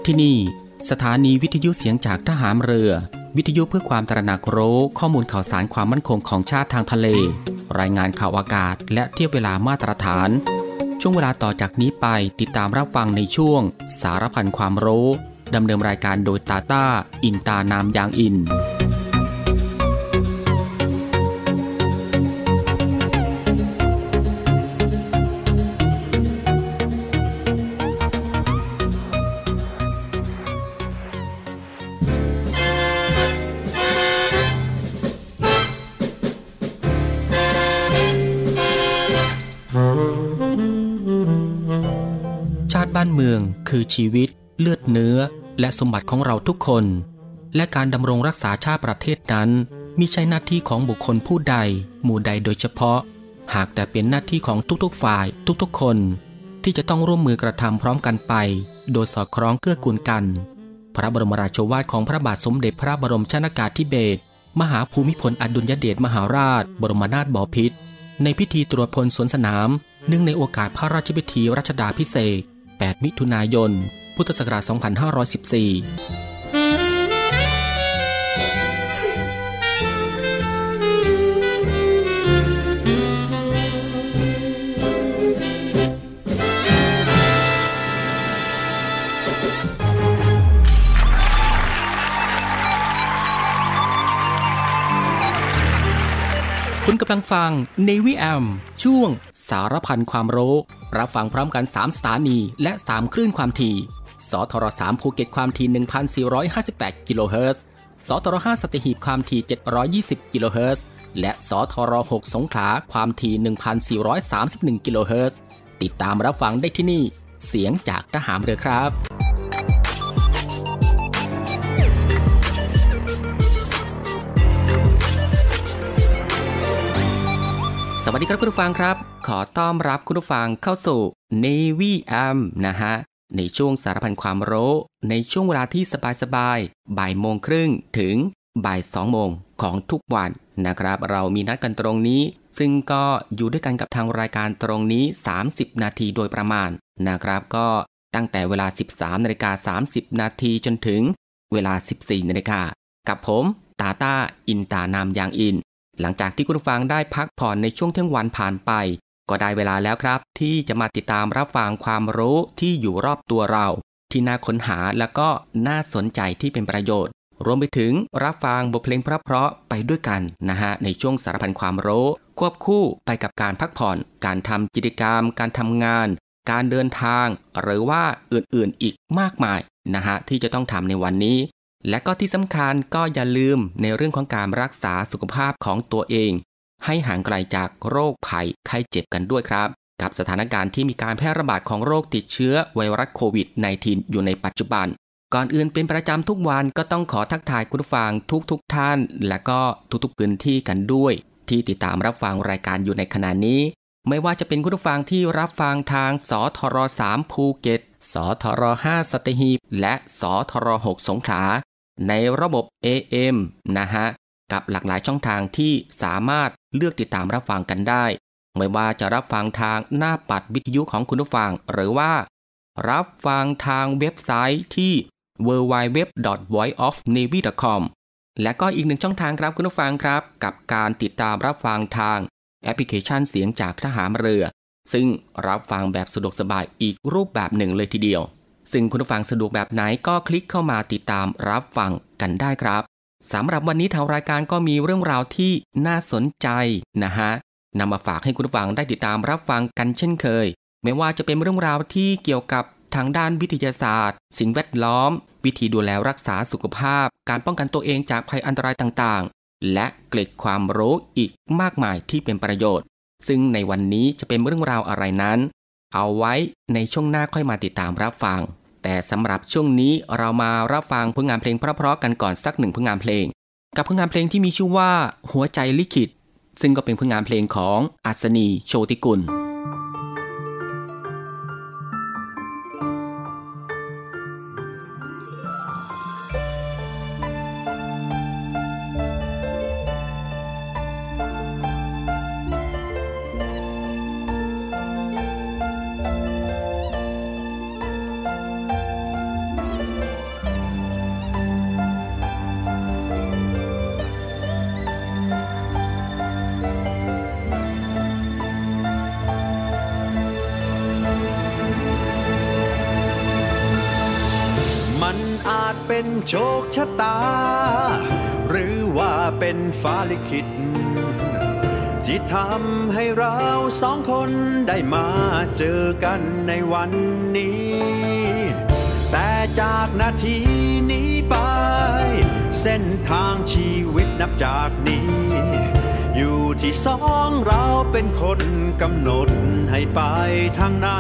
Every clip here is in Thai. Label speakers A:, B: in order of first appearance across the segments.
A: ที่นี่สถานีวิทยุเสียงจากทหารเรือวิทยุเพื่อความตระหนักรู้ข้อมูลข่าวสารความมั่นคงของชาติทางทะเลรายงานข่าวอากาศและเทียบเวลามาตรฐานช่วงเวลาต่อจากนี้ไปติดตามรับฟังในช่วงสารพันความรู้ดำเนินรายการโดยตาต้าอินตานามยางอินชาติบ้านเมืองคือชีวิตเลือดเนื้อและสมบัติของเราทุกคนและการดำรงรักษาชาติประเทศนั้นมิใช่หน้าที่ของบุคคลผู้ใดหมู่ใดโดยเฉพาะหากแต่เป็นหน้าที่ของทุกๆฝ่ายทุกๆคนที่จะต้องร่วมมือกระทำพร้อมกันไปโดยสอดคล้องเกื้อกูลกันพระบรมราโชวาทของพระบาทสมเด็จพระบรมชนกาธิเบศรมหาภูมิพลอดุลยเดชมหาราชบรมนาถบพิตรในพิธีตรวจพลสวนสนามเนื่องในโอกาสพระราชพิธีรัชดาภิเษก8 มิถุนายน พุทธศักราช 2514คุณกำลังฟัง Navy AM ช่วงสารพันความรู้รับฟังพร้อมกัน3สถานีและ3คลื่นความถี่สทร3ภูเก็ตความถี่ 1,458 กิโลเฮิรตซ์สทร5สัตหีบความถี่720 กิโลเฮิรตซ์และสทร6สงขลาความถี่ 1,431 กิโลเฮิรตซ์ติดตามรับฟังได้ที่นี่เสียงจากทหารเรือครับสวัสดีครับคุณผู้ฟังครับขอต้อนรับคุณผู้ฟังเข้าสู่ Navy AM นะฮะในช่วงสารพันความรู้ในช่วงเวลาที่สบายๆ 13:30 ถึง 14:00 ของทุกวันนะครับเรามีนัดกันตรงนี้ซึ่งก็อยู่ด้วยกันกับทางรายการตรงนี้30นาทีโดยประมาณนะครับก็ตั้งแต่เวลา 13:30 นาทีจนถึงเวลา 14:00 นกับผมตาต้าอินตานามยางอินหลังจากที่คุณผู้ฟังได้พักผ่อนในช่วงเที่ยงวันผ่านไปก็ได้เวลาแล้วครับที่จะมาติดตามรับฟังความรู้ที่อยู่รอบตัวเราที่น่าค้นหาและก็น่าสนใจที่เป็นประโยชน์รวมไปถึงรับฟังบทเพลงเพราะๆไปด้วยกันนะฮะในช่วงสารพันความรู้ควบคู่ไปกับการพักผ่อนการทำกิจกรรมการทำงานการเดินทางหรือว่าอื่นๆอีกมากมายนะฮะที่จะต้องทำในวันนี้และก็ที่สำคัญก็อย่าลืมในเรื่องของการรักษาสุขภาพของตัวเองให้ห่างไกลจากโรคภัยไข้เจ็บกันด้วยครับกับสถานการณ์ที่มีการแพร่ระบาดของโรคติดเชื้อไวรัสโควิด -19 อยู่ในปัจจุบันก่อนอื่นเป็นประจำทุกวันก็ต้องขอทักทายคุณผู้ฟังทุกท่านและก็ทุกพื้นที่กันด้วยที่ติดตามรับฟังรายการอยู่ในขณะนี้ไม่ว่าจะเป็นคุณผู้ฟังที่รับฟังทางสทร3ภูเก็ตสทร5สัตหีบและสทร6สงขลาในระบบ AM นะฮะกับหลากหลายช่องทางที่สามารถเลือกติดตามรับฟังกันได้ไม่ว่าจะรับฟังทางหน้าปัดวิทยุของคุณผู้ฟังหรือว่ารับฟังทางเว็บไซต์ที่ www.voiceofnavy.com และก็อีกหนึ่งช่องทางครับคุณผู้ฟังครับกับการติดตามรับฟังทางแอปพลิเคชันเสียงจากทหารเรือซึ่งรับฟังแบบสะดวกสบายอีกรูปแบบหนึ่งเลยทีเดียวซึ่งคุณผู้ฟังสะดวกแบบไหนก็คลิกเข้ามาติดตามรับฟังกันได้ครับสำหรับวันนี้ทางรายการก็มีเรื่องราวที่น่าสนใจนะฮะนำมาฝากให้คุณผู้ฟังได้ติดตามรับฟังกันเช่นเคยไม่ว่าจะเป็นเรื่องราวที่เกี่ยวกับทางด้านวิทยาศาสตร์สิ่งแวดล้อมวิธีดูแลรักษาสุขภาพการป้องกันตัวเองจากภัยอันตรายต่างๆและเกร็ดความรู้อีกมากมายที่เป็นประโยชน์ซึ่งในวันนี้จะเป็นเรื่องราวอะไรนั้นเอาไว้ในช่วงหน้าค่อยมาติดตามรับฟังแต่สำหรับช่วงนี้เรามารับฟังผลงานเพลงเพราะๆกันก่อนสักหนึ่งผลงานเพลงกับผลงานเพลงที่มีชื่อว่าหัวใจลิขิตซึ่งก็เป็นผลงานเพลงของอัศนีโชติกุล
B: หเป็นโชคชะตาหรือว่าเป็นฟ้าลิขิตที่ทำให้เราสองคนได้มาเจอกันในวันนี้แต่จากนาทีนี้ไปเส้นทางชีวิตนับจากนี้อยู่ที่สองเราเป็นคนกำหนดให้ไปทางไหน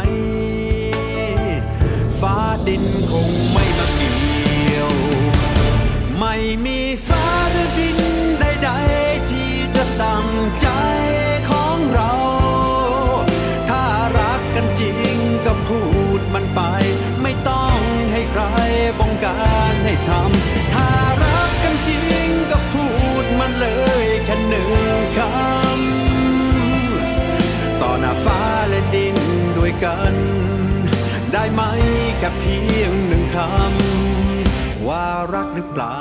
B: ฟ้าดินคงไม่มาเกี่ยวไม่มีฟ้าหรือดินใดๆที่จะสั่งใจของเราถ้ารักกันจริงก็พูดมันไปไม่ต้องให้ใครบงการให้ทำถ้ารักกันจริงก็พูดมันเลยแค่หนึ่งคำต่อหน้าฟ้าและดินด้วยกันได้ไหมแค่เพียงหนึ่งคำว่ารักหรือเปล่า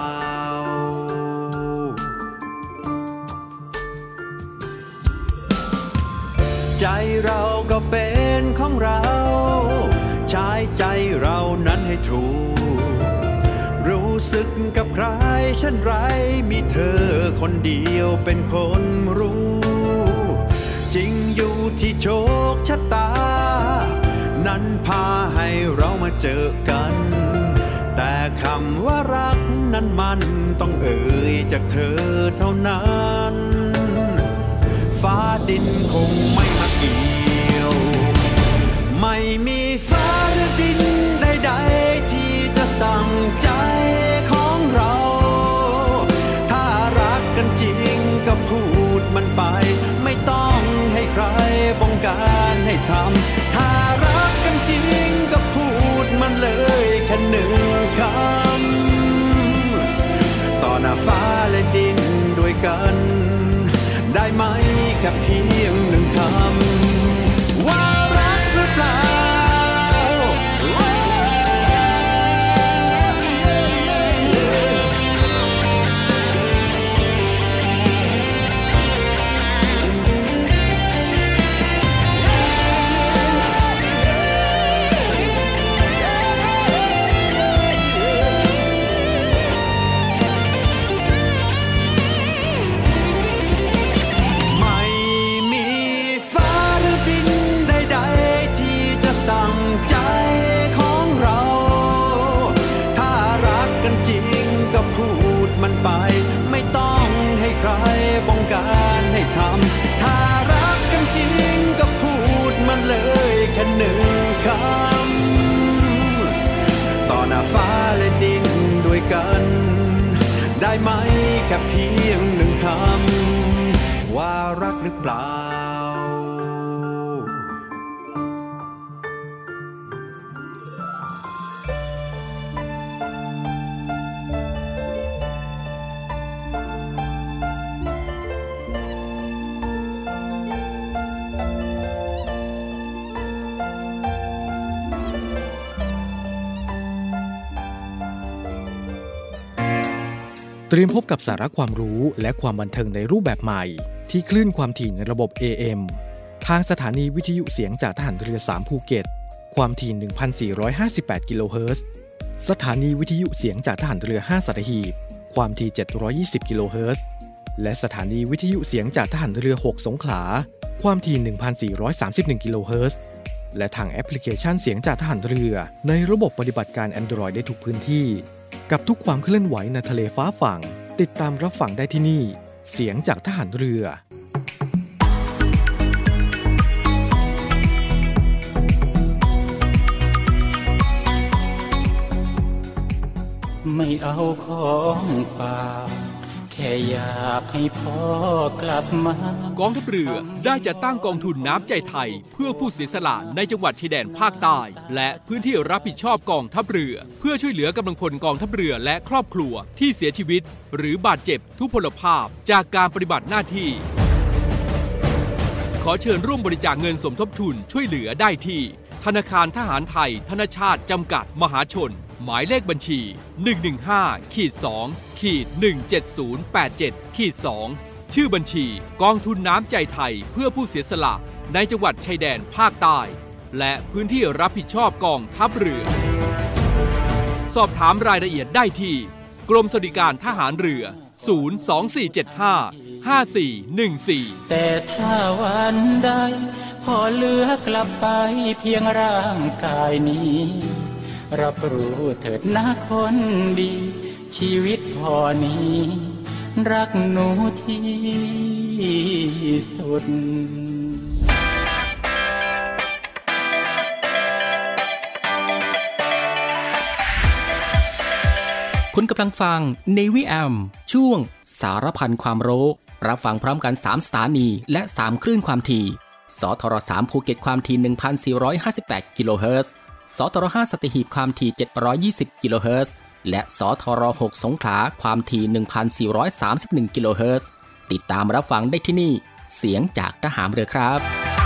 B: ใจเราก็เป็นของเราใช้ใจเรานั้นให้ถูกรู้สึกกับใครเช่นไรมีเธอคนเดียวเป็นคนรู้จริงอยู่ที่โชคชะตานั้นพาให้เรามาเจอกันแต่คำว่ารักนั้นมันต้องเอ่ยจากเธอเท่านั้นฟ้าดินคงไม่มาเกี่ยวไม่มีฟ้าหรือดินใดๆที่จะสั่งใจของเราถ้ารักกันจริงก็พูดมันไปไม่ต้องให้ใครบงการให้ทำถ้ารักกันจริงก็พูดมันเลยแค่หนึ่งคำต่อหน้าฟ้าและดินด้วยกันได้ไหมแค่เพียงหนึ่งคำว่ารักหรือเปล่าไม่ต้องให้ใครบงการให้ทำถ้ารักกันจริงก็พูดมันเลยแค่หนึ่งคำต่อหน้าฟ้าและดินด้วยกันได้ไหมแค่เพียงหนึ่งคำว่ารักหรือเปล่า
C: เตรียมพบกับสาระความรู้และความบันเทิงในรูปแบบใหม่ที่คลื่นความถี่ในระบบ AM ทางสถานีวิทยุเสียงจากทหารเรือ3ภูเก็ตความถี่ 1,458 กิโลเฮิรตซ์สถานีวิทยุเสียงจากทหารเรือ5สัตหีบความถี่720กิโลเฮิรตซ์และสถานีวิทยุเสียงจากทหารเรือ6สงขลาความถี่ 1,431 กิโลเฮิรตซ์และทางแอปพลิเคชันเสียงจากทหารเรือในระบบปฏิบัติการ Android ได้ทุกพื้นที่กับทุกความเคลื่อนไหวในทะเลฟ้าฝั่งติดตามรับฟังได้ที่นี่เสียงจากทหารเรือ
D: ไม่เอาของฝากแค่อยากให้พ่อกลับมาก
E: องทัพเรือได้จัดตั้งกองทุนน้ำใจไทยเพื่อผู้เสียสละในจังหวัดชายแดนภาคใต้และพื้นที่รับผิดชอบกองทัพเรือเพื่อช่วยเหลือกำลังพลกองทัพเรือและครอบครัวที่เสียชีวิตหรือบาดเจ็บทุพพลภาพจากการปฏิบัติหน้าที่ขอเชิญร่วมบริจาคเงินสมทบทุนช่วยเหลือได้ที่ธนาคารทหารไทยธนชาติจำกัดมหาชนหมายเลขบัญชี 115-2-17087-2 ชื่อบัญชีกองทุนน้ำใจไทยเพื่อผู้เสียสละในจังหวัดชายแดนภาคใต้และพื้นที่รับผิดชอบกองทัพเรือสอบถามรายละเอียดได้ที่กรมสวัสดิการทหารเรือ02475 5414
D: แต่ถ้าวันใดพอเหลือกลับไปเพียงร่างกายนี้รับรู้เถิดนะคนดีชีวิตพอนี้รักหนูที่สุด
A: คุณกำลังฟัง Navy AM ช่วงสารพันความรู้รับฟังพร้อมกัน3สถานีและ3คลื่นความถี่สทร3ภูเก็ตความถี่ 1,458 กิโลเฮิรตซ์สทร5สัตหีบความถี่720 กิโลเฮิรตซ์และสทร6สงขลาความถี่ 1,431 กิโลเฮิรตซ์ติดตามรับฟังได้ที่นี่เสียงจากทหารเรือครับ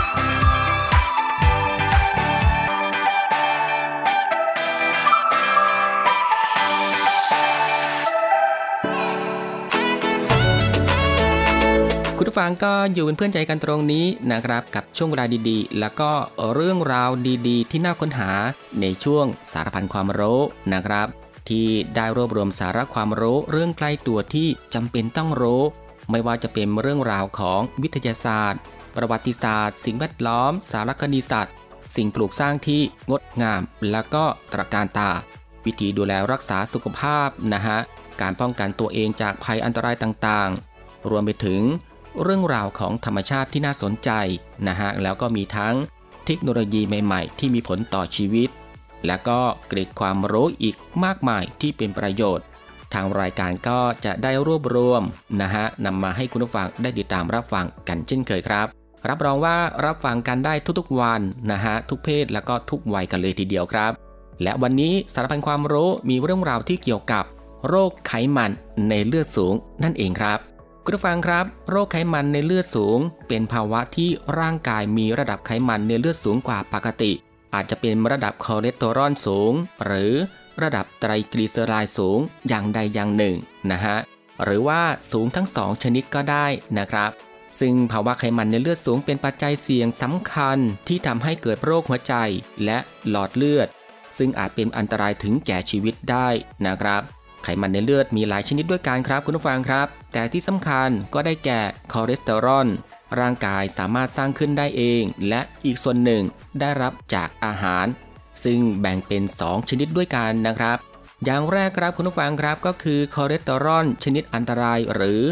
A: คุณผู้ฟังก็อยู่เป็นเพื่อนใจกันตรงนี้นะครับกับช่วงเวลาดีๆแล้วก็เรื่องราวดีๆที่น่าค้นหาในช่วงสารพันความรู้นะครับที่ได้รวบรวมสาระความรู้เรื่องใกล้ตัวที่จำเป็นต้องรู้ไม่ว่าจะเป็นเรื่องราวของวิทยาศาสตร์ประวัติศาสตร์สิ่งแวดล้อมสารคดีสัตว์สิ่งปลูกสร้างที่งดงามแล้วก็ตระการตาวิธีดูแลรักษาสุขภาพนะฮะการป้องกันตัวเองจากภัยอันตรายต่างๆรวมไปถึงเรื่องราวของธรรมชาติที่น่าสนใจนะฮะแล้วก็มีทั้งเทคโนโลยีใหม่ๆที่มีผลต่อชีวิตและก็เกร็ดความรู้อีกมากมายที่เป็นประโยชน์ทางรายการก็จะได้รวบรวมนะฮะนำมาให้คุณผู้ฟังได้ติดตามรับฟังกันเช่นเคยครับรับรองว่ารับฟังกันได้ทุกๆวันนะฮะทุกเพศแล้วก็ทุกวัยกันเลยทีเดียวครับและวันนี้สารพันความรู้มีเรื่องราวที่เกี่ยวกับโรคไขมันในเลือดสูงนั่นเองครับคุณผู้ฟังครับโรคไขมันในเลือดสูงเป็นภาวะที่ร่างกายมีระดับไขมันในเลือดสูงกว่าปกติอาจจะเป็นระดับคอเลสเตอรอลสูงหรือระดับไตรกลีเซอไรด์สูงอย่างใดอย่างหนึ่งนะฮะหรือว่าสูงทั้ง2ชนิดก็ได้นะครับซึ่งภาวะไขมันในเลือดสูงเป็นปัจจัยเสี่ยงสำคัญที่ทำให้เกิดโรคหัวใจและหลอดเลือดซึ่งอาจเป็นอันตรายถึงแก่ชีวิตได้นะครับไขมันในเลือดมีหลายชนิดด้วยกันครับคุณผู้ฟังครับแต่ที่สำคัญก็ได้แก่คอเลสเตอรอลร่างกายสามารถสร้างขึ้นได้เองและอีกส่วนหนึ่งได้รับจากอาหารซึ่งแบ่งเป็น2ชนิดด้วยกันนะครับอย่างแรกครับคุณผู้ฟังครับก็คือคอเลสเตอรอลชนิดอันตรายหรือ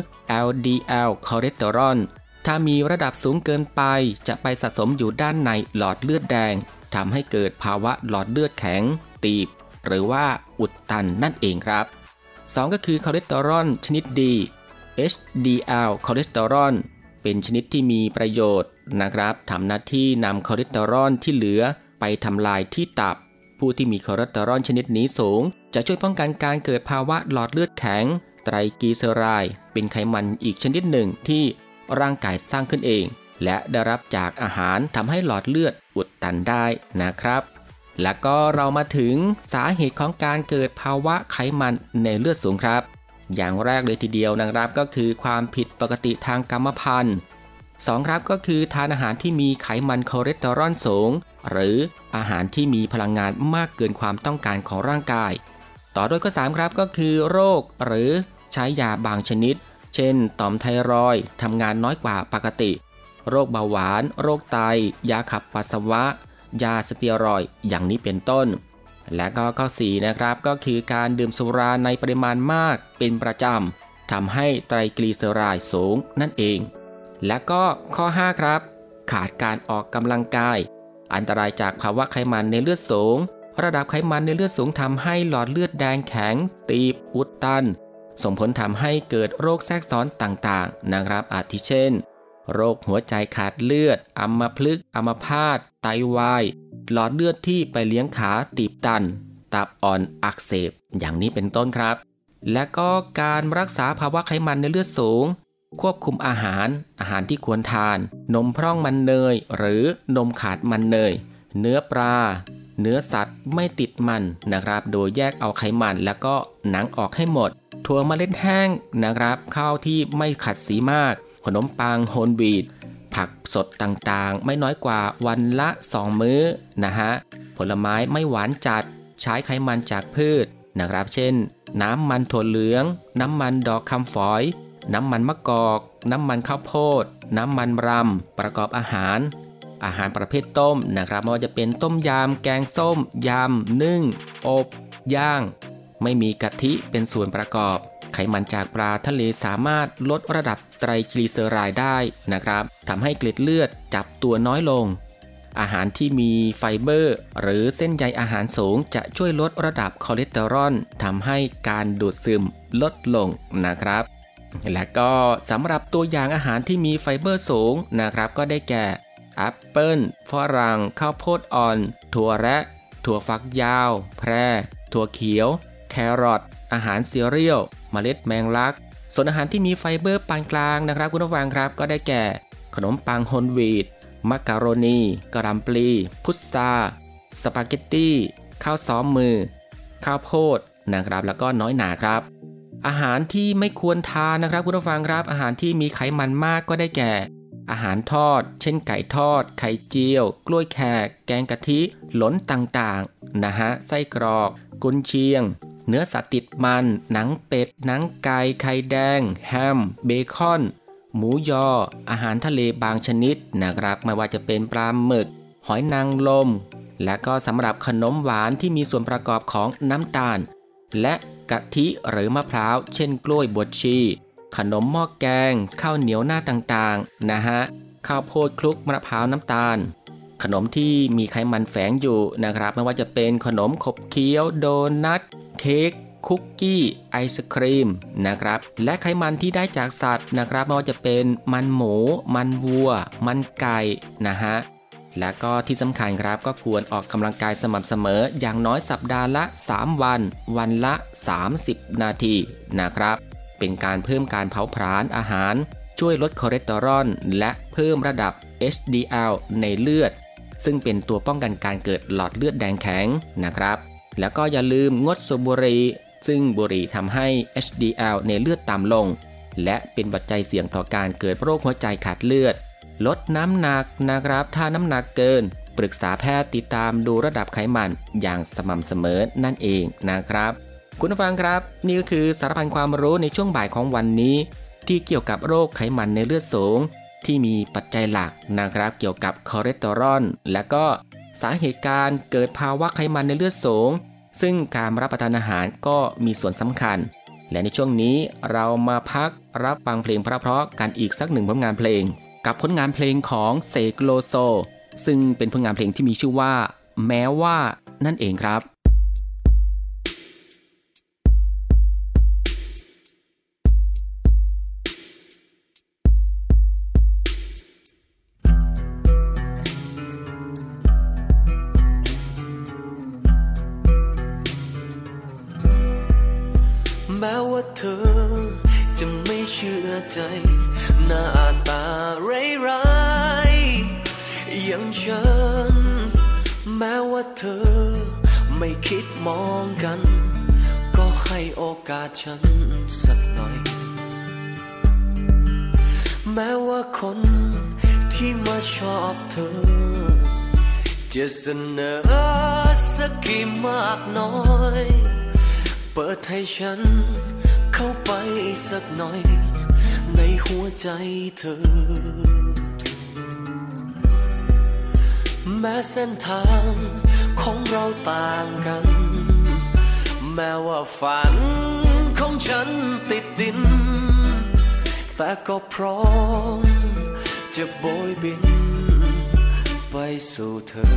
A: LDL คอเลสเตอรอลถ้ามีระดับสูงเกินไปจะไปสะสมอยู่ด้านในหลอดเลือดแดงทำให้เกิดภาวะหลอดเลือดแข็งตีบหรือว่าอุดตันนั่นเองครับ2ก็คือคอเลสเตอรอลชนิดดี HDL คอเลสเตอรอลเป็นชนิดที่มีประโยชน์นะครับทำหน้าที่นำคอเลสเตอรอลที่เหลือไปทำลายที่ตับผู้ที่มีคอเลสเตอรอลชนิดนี้สูงจะช่วยป้องกันการเกิดภาวะหลอดเลือดแข็งไตรกลีเซอไรด์เป็นไขมันอีกชนิดหนึ่งที่ร่างกายสร้างขึ้นเองและได้รับจากอาหารทำให้หลอดเลือดอุดตันได้นะครับแล้วก็เรามาถึงสาเหตุของการเกิดภาวะไขมันในเลือดสูงครับอย่างแรกเลยทีเดียวนะครับก็คือความผิดปกติทางกรรมพันธุ์2ครับก็คือทานอาหารที่มีไขมันคอเลสเตอรอลสูงหรืออาหารที่มีพลังงานมากเกินความต้องการของร่างกายต่อด้วยข้อ3ครับก็คือโรคหรือใช้ยาบางชนิดเช่นต่อมไทรอยด์ทำงานน้อยกว่าปกติโรคเบาหวานโรคไตยาขับปัสสาวะยาสเตียรอยด์อย่างนี้เป็นต้นและก็ข้อ4นะครับก็คือการดื่มสุราในปริมาณมากเป็นประจำทำให้ไตรกลีเซอไรด์สูงนั่นเองและก็ข้อ5ครับขาดการออกกำลังกายอันตรายจากภาวะไขมันในเลือดสูงระดับไขมันในเลือดสูงทำให้หลอดเลือดแดงแข็งตีบอุดตันส่งผลทำให้เกิดโรคแทรกซ้อนต่างๆนะครับอาทิเช่นโรคหัวใจขาดเลือดอัมพฤกษ์อัมพาตไตวายหลอดเลือดที่ไปเลี้ยงขาตีบตันตับอ่อนอักเสบอย่างนี้เป็นต้นครับและก็การรักษาภาวะไขมันในเลือดสูงควบคุมอาหารที่ควรทานนมพร่องมันเนยหรือนมขาดมันเนยเนื้อปลาเนื้อสัตว์ไม่ติดมันนะครับโดยแยกเอาไขมันแล้วก็หนังออกให้หมดถั่วเมล็ดแห้งนะครับข้าวที่ไม่ขัดสีมากขนมปังโฮลวีตผักสดต่างๆไม่น้อยกว่าวันละ2มื้อนะฮะผลไม้ไม่หวานจัดใช้ไขมันจากพืชนะครับเช่นน้ำมันถั่วเหลืองน้ำมันดอกคำฝอยน้ำมันมะกอกน้ำมันข้าวโพดน้ำมันรำประกอบอาหารประเภทต้มนะครับไม่ว่าจะเป็นต้มยำแกงส้มยำนึ่งอบย่างไม่มีกะทิเป็นส่วนประกอบไขมันจากปลาทะเลสามารถลดระดับไตรกลีเซอไรด์ได้นะครับทำให้เกล็ดเลือดจับตัวน้อยลงอาหารที่มีไฟเบอร์หรือเส้นใยอาหารสูงจะช่วยลดระดับคอเลสเตอรอลทำให้การดูดซึมลดลงนะครับและก็สำหรับตัวอย่างอาหารที่มีไฟเบอร์สูงนะครับก็ได้แก่แอปเปิ้ลฝรั่งข้าวโพดอ่อนถั่วแระถั่วฝักยาวแพรถั่วเขียวแครอทอาหารซีเรียลเมล็ดแมงลักส่วนอาหารที่มีไฟเบอร์ปานกลางนะครับคุณผู้ฟังครับก็ได้แก่ขนมปังโฮลวีตมักกะโรนีกะหล่ำปลีพุทราสปาเกตตี้ข้าวซ้อมมือข้าวโพดนะครับแล้วก็น้อยหนาครับอาหารที่ไม่ควรทานนะครับคุณผู้ฟังครับอาหารที่มีไขมันมากก็ได้แก่อาหารทอดเช่นไก่ทอดไข่เจียวกล้วยแขกแกงกะทิหลนต่างๆนะฮะไส้กรอกกุนเชียงเนื้อสัตว์ติดมันหนังเป็ดหนังไก่ไข่แดงแฮมเบคอนหมูยออาหารทะเลบางชนิดนะครับไม่ว่าจะเป็นปลาหมึกหอยนางรมและก็สำหรับขนมหวานที่มีส่วนประกอบของน้ำตาลและกะทิหรือมะพร้าวเช่นกล้วยบวชชีขนมหม้อแกงข้าวเหนียวหน้าต่างๆนะฮะข้าวโพดคลุกมะพร้าวน้ำตาลขนมที่มีไขมันแฝงอยู่นะครับไม่ว่าจะเป็นขนมขบเคี้ยวโดนัทเค้กคุกกี้ไอศครีมนะครับและไขมันที่ได้จากสัตว์นะครับไม่ว่าจะเป็นมันหมูมันวัวมันไก่นะฮะและก็ที่สำคัญครับก็ควรออกกำลังกายสม่ำเสมออย่างน้อยสัปดาห์ละ3วันวันละ30นาทีนะครับเป็นการเพิ่มการเผาผลาญอาหารช่วยลดคอเลสเตอรอลและเพิ่มระดับ HDL ในเลือดซึ่งเป็นตัวป้องกันการเกิดหลอดเลือดแดงแข็งนะครับแล้วก็อย่าลืมงดสูบบุหรี่ซึ่งบุหรี่ทำให้ HDL ในเลือดต่ำลงและเป็นปัจจัยเสี่ยงต่อการเกิดโรคหัวใจขาดเลือดลดน้ำหนักนะครับถ้าน้ำหนักเกินปรึกษาแพทย์ติดตามดูระดับไขมันอย่างสม่ำเสมอนั่นเองนะครับคุณผู้ฟังครับนี่ก็คือสารพันความรู้ในช่วงบ่ายของวันนี้ที่เกี่ยวกับโรคไขมันในเลือดสูงที่มีปัจจัยหลักนะครับเกี่ยวกับคอเลสเตอรอลและก็สาเหตุการเกิดภาวะไขมันในเลือดสูงซึ่งการรับประทานอาหารก็มีส่วนสำคัญและในช่วงนี้เรามาพักรับฟังเพลงเพราะๆกันอีกสักหนึ่งผลงานเพลงกับผลงานเพลงของเสกโลโซซึ่งเป็นผลงานเพลงที่มีชื่อว่าแม้ว่านั่นเองครับ
F: แม้ว่าเธอจะไม่เชื่อใจหน้าตาร้ายๆอย่างฉันแม้ว่าเธอไม่คิดมองกันก็ให้โอกาสฉันสักหน่อยแม้ว่าคนที่มาชอบเธอจะเสนอสักกี่มากน้อยเปิดให้ฉันเข้าไปสักหน่อยในหัวใจเธอแม้เส้นทางของเราต่างกันแม้ว่าฝันของฉันติดดินแต่ก็พร้อมจะโบยบินไปสู่เธอ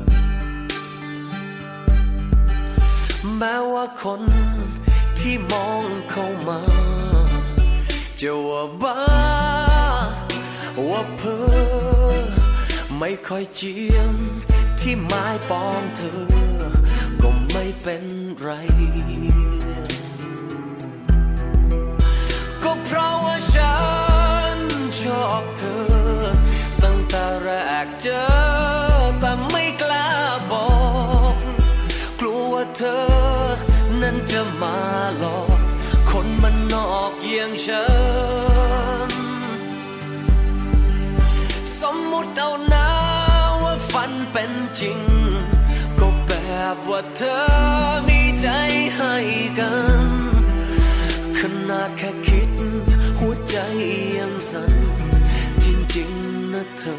F: แม้ว่าคนที่มองเข้ามาจะว่าบ้าว่าเพ้อไม่ค่อยเจียมที่ไม้ปองเธอก็ไม่เป็นไรก็เพราะว่าฉันชอบเธอตั้งแต่แรกเจอแต่ไม่กล้าบอกกลัวว่าเธอนั้นจะมาหลอกคนมันนอกอย่างฉันสมมุติเอานะว่าฝันเป็นจริงก็แบบว่าเธอมีใจให้กันขนาดแค่คิดหัวใจยังสั่นจริงๆนะเธอ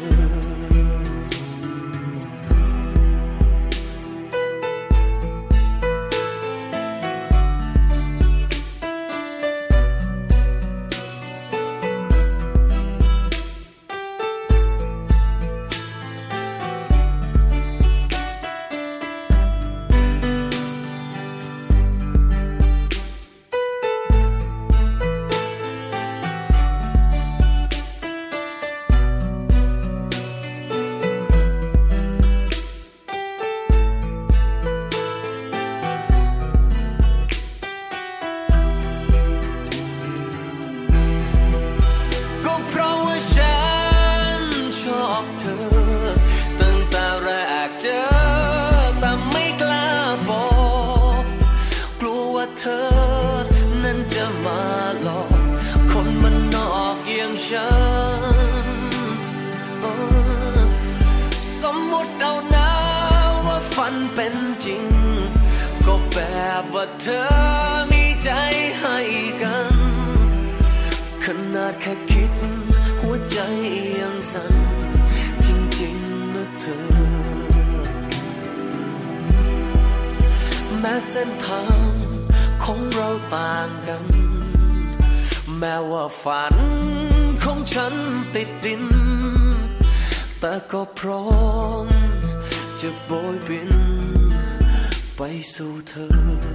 F: ว่าเธอมีใจให้กันขนาดแค่คิดหัวใจยังสั่นจริงๆนะเธอแม้เส้นทางของเราต่างกันแม้ว่าฝันของฉันติดดินแต่ก็พร้อมจะโบยบินไปสู่เธอ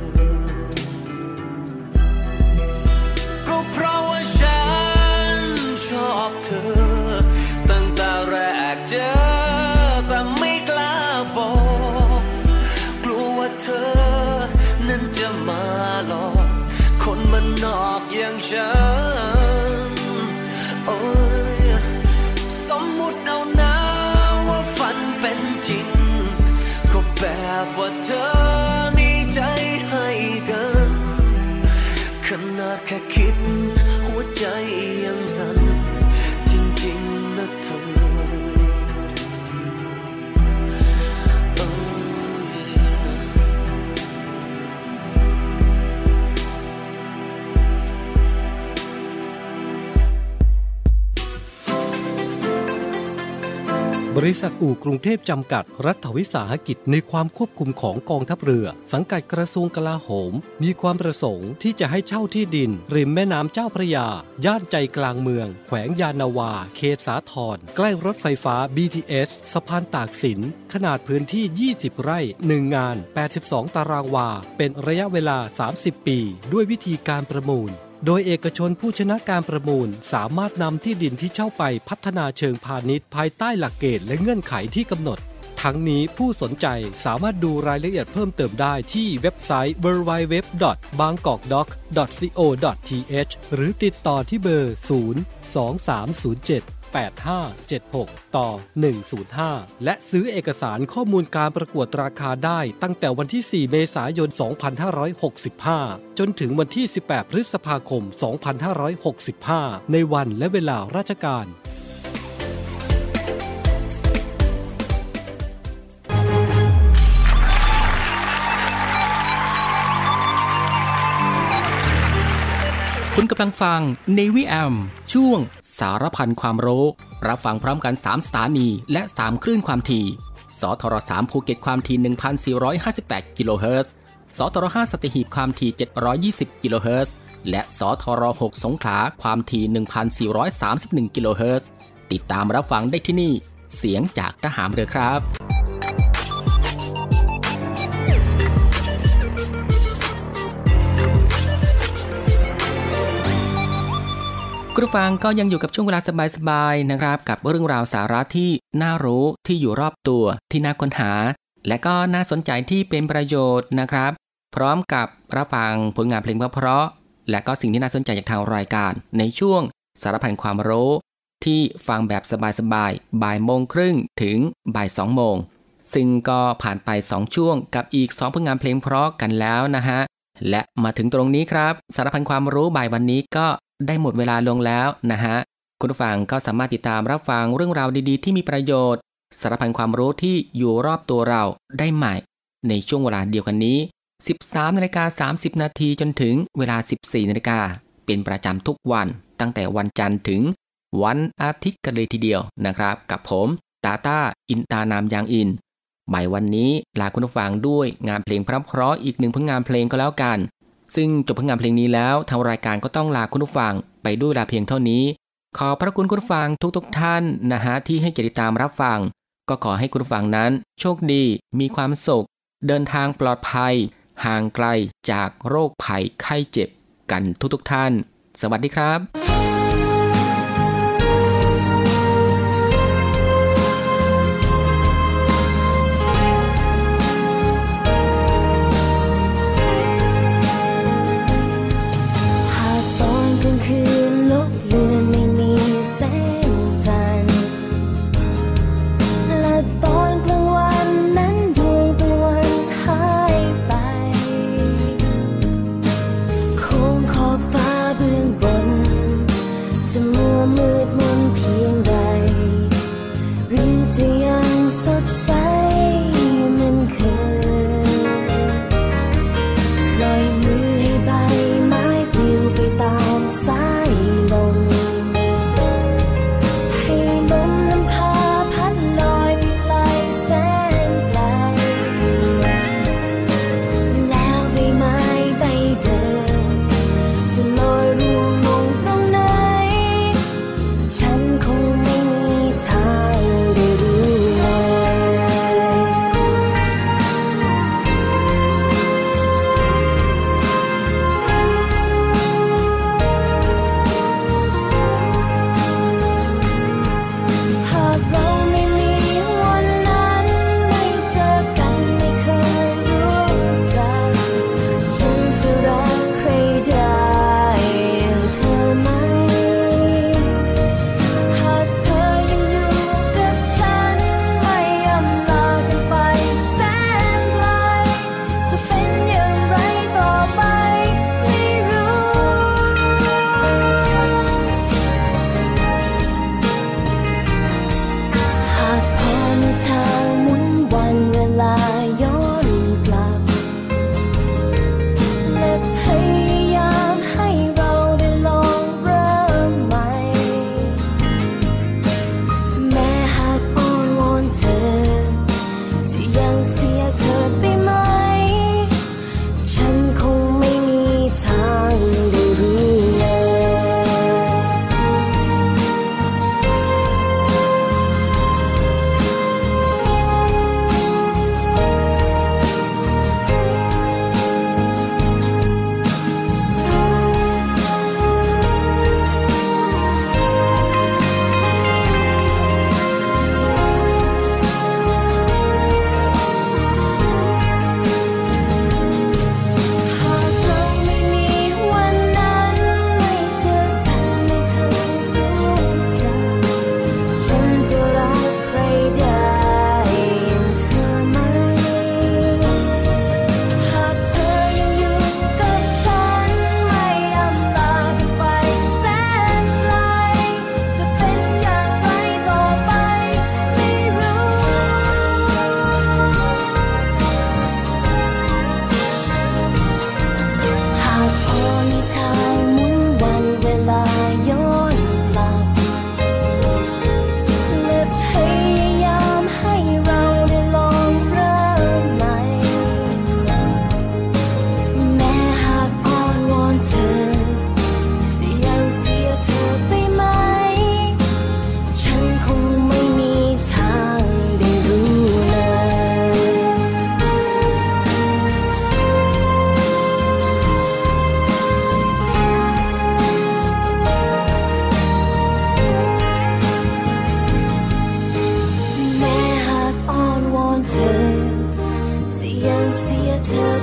F: ก็เพราะว่าฉันชอบเธอตั้งแต่แรกเจอแต่ไม่กล้าบอกกลัวว่าเธอนั้นจะมาหลอกคนมันนอกอย่างฉันโอ้ยสมมุติเอานะว่าฝันเป็นจริงก็แบบว่าเธอมีใจให้กันขนาดแค่คิดหัวใจยังสั่นจริงๆนะเธอ
C: บริษัทอู่กรุงเทพจำกัดรัฐวิสาหกิจในความควบคุมของกองทัพเรือสังกัดกระทรวงกลาโหมมีความประสงค์ที่จะให้เช่าที่ดินริมแม่น้ำเจ้าพระยาย่านใจกลางเมืองแขวงยานนาวาเขตสาทรใกล้รถไฟฟ้า BTS สะพานตากสินขนาดพื้นที่20ไร่1งาน82ตารางวาเป็นระยะเวลา30ปีด้วยวิธีการประมูลโดยเอกชนผู้ชนะการประมูลสามารถนำที่ดินที่เช่าไปพัฒนาเชิงพาณิชย์ภายใต้หลักเกณฑ์และเงื่อนไขที่กำหนดทั้งนี้ผู้สนใจสามารถดูรายละเอียดเพิ่มเติมได้ที่เว็บไซต์ www.bangkokdock.co.th หรือติดต่อที่เบอร์ 023078576 ต่อ 105 และซื้อเอกสารข้อมูลการประกวดราคาได้ตั้งแต่วันที่ 4 เมษายน 2565 จนถึงวันที่ 18 พฤษภาคม 2565 ในวันและเวลาราชการ
A: คุณกำลังฟัง Navy AM ช่วงสารพันความรู้รับฟังพร้อมกัน3สถานีและ3คลื่นความถี่สทร3ภูเก็ตความถี่ 1,458 กิโลเฮิรตซ์สทร5สัตหีบความถี่720กิโลเฮิรตซ์และสทร6สงขลาความถี่ 1,431 กิโลเฮิรตซ์ติดตามรับฟังได้ที่นี่เสียงจากทหารเรือครับคุณผู้ฟังก็ยังอยู่กับช่วงเวลาสบายๆนะครับกับเรื่องราวสาระที่น่ารู้ที่อยู่รอบตัวที่น่าค้นหาและก็น่าสนใจที่เป็นประโยชน์นะครับพร้อมกับรับฟังผลงานเพลงเพราะๆและก็สิ่งที่น่าสนใจจากทางรายการในช่วงสารพันความรู้ที่ฟังแบบสบายๆบ่ายโมงครึ่งถึงบ่าย2โมงซึ่งก็ผ่านไป2ช่วงกับอีก2ผลงานเพลงเพราะกันแล้วนะฮะและมาถึงตรงนี้ครับสารพันความรู้บ่ายวันนี้ก็ได้หมดเวลาลงแล้วนะฮะคุณผู้ฟังก็สามารถติดตามรับฟังเรื่องราวดีๆที่มีประโยชน์สารพันความรู้ที่อยู่รอบตัวเราได้ใหม่ในช่วงเวลาเดียวกันนี้ 13:30 นาทีจนถึงเวลา 14 นาฬิกาเป็นประจำทุกวันตั้งแต่วันจันทร์ถึงวันอาทิตย์กันเลยทีเดียวนะครับกับผมตาต้าอินตานามยางอินบ่ายวันนี้ลาคุณผู้ฟังด้วยงานเพลงเพราะๆอีกหนึ่งผลงานเพลงก็แล้วกันซึ่งจบผลงานเพลงนี้แล้วทางรายการก็ต้องลาคุณผู้ฟังไปด้วยเวลาเพียงเท่านี้ขอพระคุณคุณผู้ฟังทุกท่านนะฮะที่ให้เกียรติตามรับฟังก็ขอให้คุณผู้ฟังนั้นโชคดีมีความสุขเดินทางปลอดภัยห่างไกลจากโรคภัยไข้เจ็บกันทุกท่านสวัสดีครับ
G: จะมัวมืดมนเพียงใดหรือจะยังสดใสเหมือนเคยปล่อยมือให้ใบไม้ปลิวไปตามสายลมให้ลมนำพาพัดลอยไปไกลแสนไกลแล้วใบไม้ใบเดิมจะลอยร่วงลงตรงฉันคงไม่มีทางได้รู้หากเราไม่มีวันนั้นไม่เจอกันไม่เคยรู้จักฉันจะรักใครได้อย่างเธอไหมทางหมุนวันเวลาย้อนกลับและพยายามให้เราได้ลองเริ่มใหม่แม้หากอ้อนวอนเธอจะยังเสียเธอไปไหมฉันคงไม่มีทางได้รู้เธอจะยังเสียเธอ